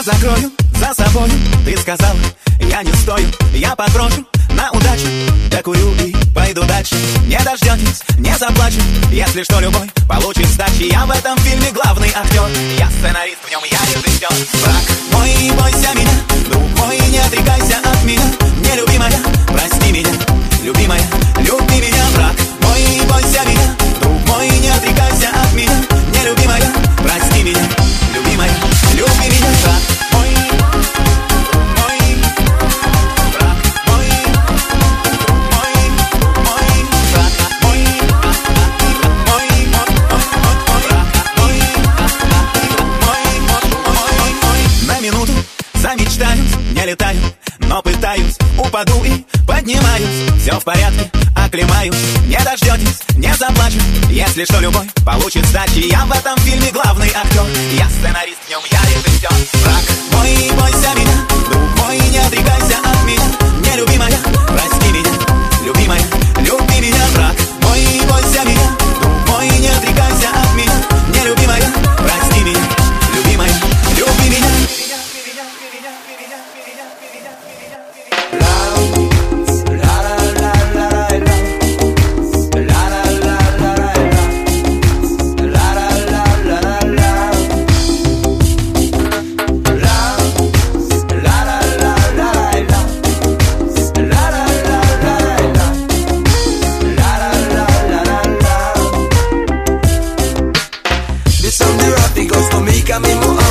закрою за собой. Ты сказала, я не стою, я подброшу на удачу, докурю и пойду дальше. Не дождетесь, не заплачу, если что, любой получит сдачи. Я в этом фильме главный актер, я сценарист, в нем я режиссер. Враг мой, не бойся меня, друг мой, не отрекайся от меня. Нелюбимая, прости меня, любимая, люби меня. Враг мой, не бойся меня, друг мой, не отрекайся от меня. Нелюбимая, прости меня, любимая, люби меня. Враг мой, замечтаюсь, не летаю, но пытаюсь, упаду и поднимаюсь. Все в порядке, оклемаюсь, не дождетесь, не заплачу, если что, любой получит сдачи. Я в этом фильме главный актер, я сценарист, в нем я режиссер. Враг мой, не бойся меня, друг мой, не отрекайся от меня. Нелюбимая, прости меня, любимая, люби меня. Враг мой, не бойся меня, друг мой, не отрекайся от меня. Нелюбимая, прости меня, любимая, люби меня. This song de rap, it goes to make a memo.